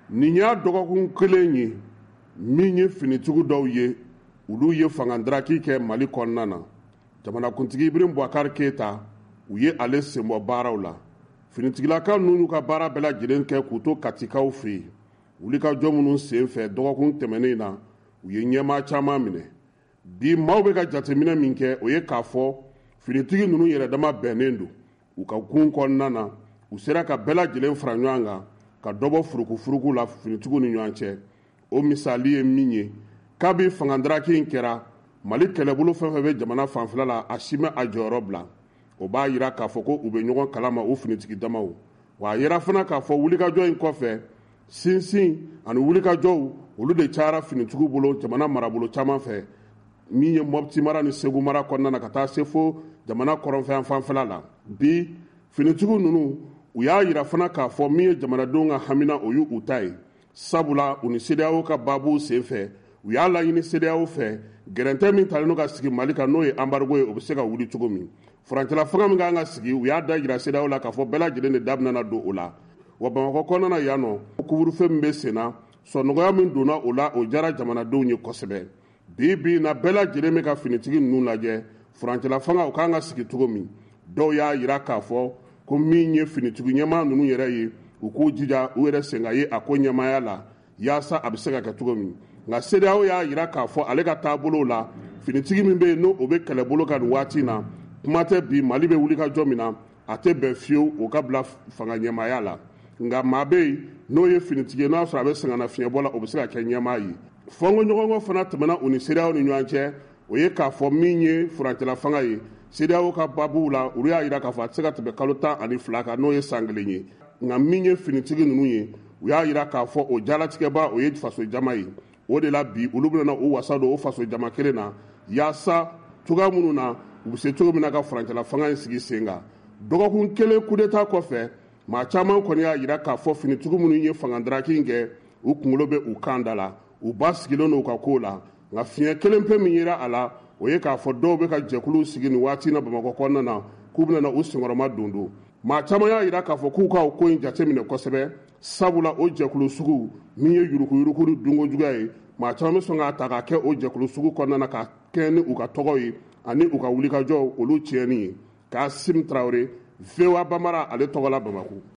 nin y'a dɔgɔkun kelen ye min ye finitigiw dɔw ye olu ye fangadaraki kɛ Mali kɔnɔna na. Jamanakuntigi Ibrahim Boubacar Keita u ye ale senbɔ baaraw la. Finitigilakaw n'u ka baara bɛɛ lajɛlen kɛ k'u to katikaw fɛ yen. Wulikajɔ minnu sen fɛ dɔgɔkun tɛmɛnen na u ye ɲɛmaa caman minɛ. Bi maaw bɛ ka jateminɛ min kɛ o ye k'a fɔ finitigi ninnu yɛrɛdama bɛnnen don. U ka gun kɔnɔna na u sera ka bɛɛ lajɛlen fara ɲɔgɔn kan ka dɔbɔ furukufuruku la finitigiw ni ɲɔgɔn cɛ. O misali ye min ye kabi fangadaraki in kɛra Mali kɛlɛbolo fɛn fɛn bɛ jamana fanfɛla la a si ma a jɔyɔrɔ bila. O b'a yira k'a fɔ ko u bɛ ɲɔgɔn kalama o finitigi damaw. Wa a yira fana k'a fɔ wulikajɔ in kɔfɛ sinsin ani wulikajɔw olu de cayara finitigiw bolo jamana marabolo caman fɛ min ye Mopti mara ni Segu mara kɔnɔna na ka taa se fo jamana kɔrɔnfɛn fanfɛla la. Bi finitigiw ninnu u y'a yira fana k'a fɔ min ye jamanadenw ka hamina o y'u u ta ye. Sabula u ni CEDEAO ka baabu sen fɛ u y'a laɲini CEDEAO fɛ gɛrɛntɛ min talen no ka sigi Mali kan n'o ye embargo ye o bɛ se ka wuli cogo min. Furancɛla fanga min kan ka sigi u y'a da yira CEDEAO la k'a fɔ bɛɛ lajɛlen de da bɛna don o la. Wa Bamakɔ kɔnɔna na yan nɔ couvre-feu min bɛ sen na sɔnɔgɔya min donna o la o diyara jamanadenw ye kosɛbɛ. Bi na bɛɛ lajɛlen bɛ ka finitigi ninnu lajɛ furancɛla fanga o kan ka sigi cogo min. Dɔw y'a yira k'a fɔ ko min ye finitigi ɲɛmaa ninnu yɛrɛ ye u k'u jija u yɛrɛ sen ka ye a ko ɲɛmaaya la yaasa a bɛ se ka kɛ cogo min. Nka CEDEAO y'a yira k'a fɔ ale ka taabolo la finitigi min bɛ yen n'o bɛ kɛlɛbolo kan nin waati na kuma tɛ bi Mali bɛ wulikajɔ min na a tɛ bɛn fiyewu o ka bila fanga ɲɛmaaya la. Nka maa bɛ yen n'o ye finitigi ye n'a sɔrɔ a bɛ sɛgɛnna fiɲɛbɔ la o bɛ se ka kɛ ɲɛmaa ye. Fɔnko ɲɔgɔnkɔ fana tɛmɛna u ni CEDEAO ni ɲɔgɔn cɛ o ye k'a fɔ min ye furancɛla fanga ye CEDEAO ka baabuw la olu y'a yira k'a fɔ a tɛ se ka tɛmɛ kalo 12 kan n'o ye san kelen ye. Nka min ye finitigi ninnu ye u y'a yira k'a fɔ o jalatigɛba o ye faso jama ye. O de la bi olu bɛna o wasa don o faso jama kelen na yaasa cogoya minnu na u bɛ se cogo min na ka furancɛla fanga in sigi sen kan. Dɔgɔkun kelen coup d'État kɔfɛ maa caman kɔni y'a yira k'a fɔ finitigi minnu ye fangadaraki in kɛ u kunkolo bɛ u kan da la u ba sigilen n'u ka ko la. Nka fiɲɛ kelen pe min yera a la o ye k'a fɔ dɔw bɛ ka jɛkulu sigi nin waati na Bamakɔ kɔnɔna na k'u bɛna u senkɔrɔma don. Maa caman y'a yira k'a fɔ k'u ka o ko in jateminɛ kosɛbɛ sabula o jɛkulu sugu min ye yuruku-yuruku ni dunkojuguya ye maa caman bɛ sɔn k'a ta k'a kɛ o jɛkulu sugu kɔnɔna na ka kɛ ni u ka tɔgɔ ye ani u ka wulikajɔ olu tiɲɛni ye. K'a Sim Traoré VOA Bambara ale tɔgɔ la Bamako.